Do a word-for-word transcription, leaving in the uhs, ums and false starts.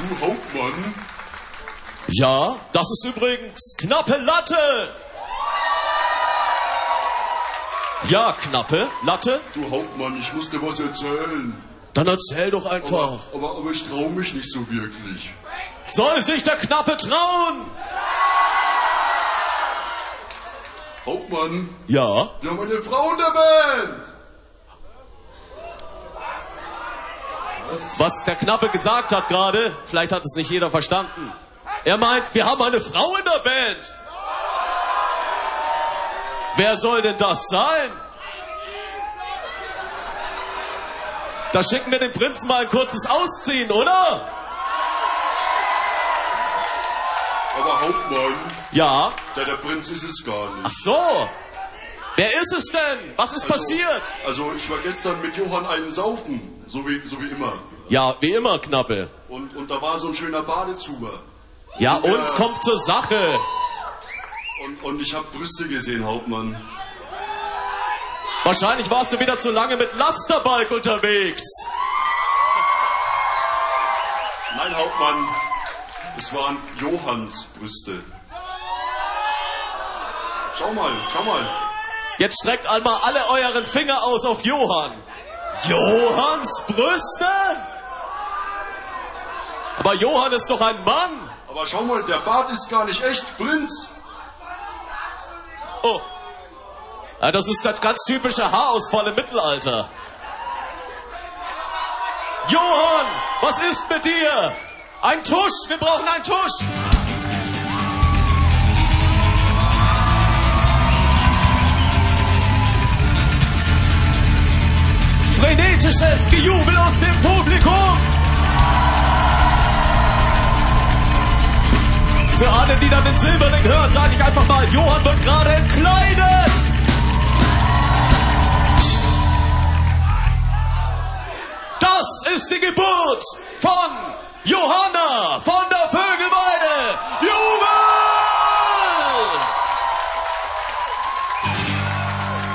Du Hauptmann? Ja, das ist übrigens Knappe Latte. Ja, Knappe Latte. Du Hauptmann, ich muss dir was erzählen. Dann erzähl doch einfach. Aber, aber, aber ich traue mich nicht so wirklich. Soll sich der Knappe trauen? Hauptmann? Ja? Wir haben eine Frau in der Band! Was der Knappe gesagt hat gerade, vielleicht hat es nicht jeder verstanden. Er meint, wir haben eine Frau in der Band. Wer soll denn das sein? Da schicken wir den Prinzen mal ein kurzes Ausziehen, oder? Aber Hauptmann? Ja? Der, der Prinz ist es gar nicht. Ach so. Wer ist es denn? Was ist also, passiert? Also ich war gestern mit Johann einen saufen, so wie, so wie immer. Ja, wie immer, Knappe. Und, und da war so ein schöner Badezuber. Ja, und, und äh, kommt zur Sache. Und, und ich habe Brüste gesehen, Hauptmann. Wahrscheinlich warst du wieder zu lange mit Lasterbalk unterwegs. Nein, Hauptmann, es waren Johanns Brüste. Schau mal, schau mal. Jetzt streckt einmal alle euren Finger aus auf Johann. Johanns Brüste? Aber Johann ist doch ein Mann. Aber schau mal, der Bart ist gar nicht echt, Prinz. Oh. Ja, das ist das ganz typische Haarausfall im Mittelalter. Johann, was ist mit dir? Ein Tusch, wir brauchen einen Tusch. Frenetisches Gejubel aus dem Publikum. Für alle, die dann den Silberling hören, sage ich einfach mal, Johann wird gerade entkleidet. Das ist die Geburt von Johanna von der Vögelweide.